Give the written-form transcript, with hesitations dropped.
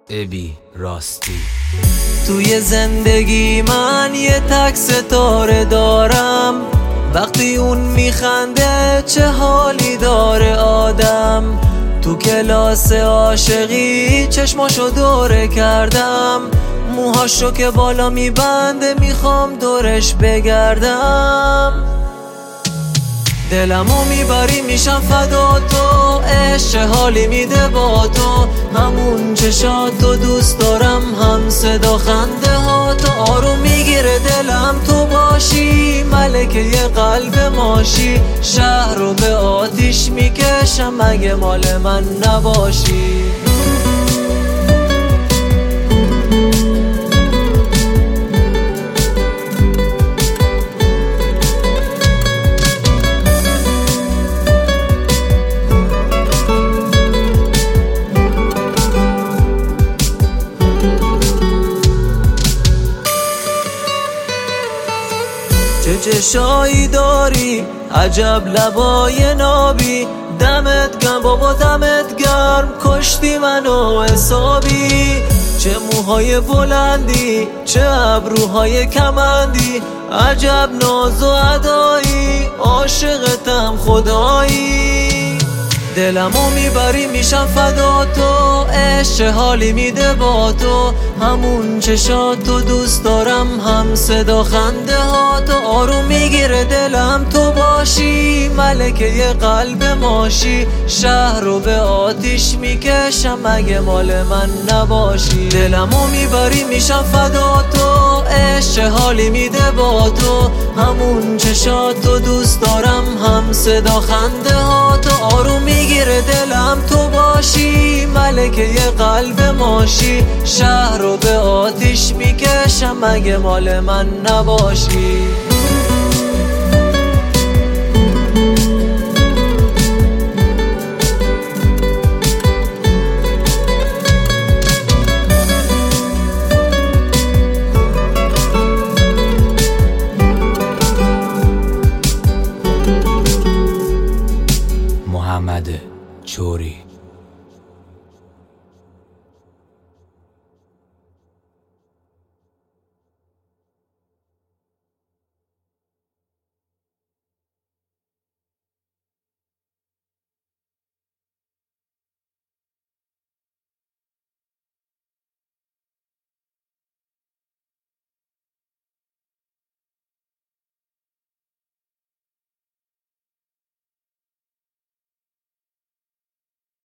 ابی راستی. توی زندگی من یه تک ستاره دارم، وقتی اون میخنده چه حالی داره آدم. تو کلاس عاشقی چشماشو دوره کردم، موهاشو که بالا میبنده میخوام دورش بگردم. دلمو میبری میشم فدا تو، عشق حالی میده با تو، همون چشاتو دوست دارم، هم صدا خنده ها تو. آروم میگیره دلم تو باشی، ملکه یه قلب ماشی، شهر رو به آتیش میکشم اگه مال من نباشی. چه چشایی داری، عجب لبای نابی، دمت گرم بابا دمت گرم، کشتی منو حسابی. چه موهای بلندی، چه ابروهای کمندی، عجب ناز و ادایی، عاشقتم خدایی. دلمو میبری میشم فدا تو، عشق حالی میده با تو، همون چشاتو دوست دارم، هم صدا خنده ها تو. آروم میگیره دلم تو باشی، ملکه یه قلب ماشی، شهر رو به آتیش میکشم اگه مال من نباشی. دلمو میبری میشم فدا تو، عشق حالی میده با تو، همون چشاتو دوست دارم، هم صدا خنده ها تو. آروم میگیره دلم تو باشی، ملکه یه قلب ماشی، شهر رو به آتیش میکشم اگه مال من نباشی.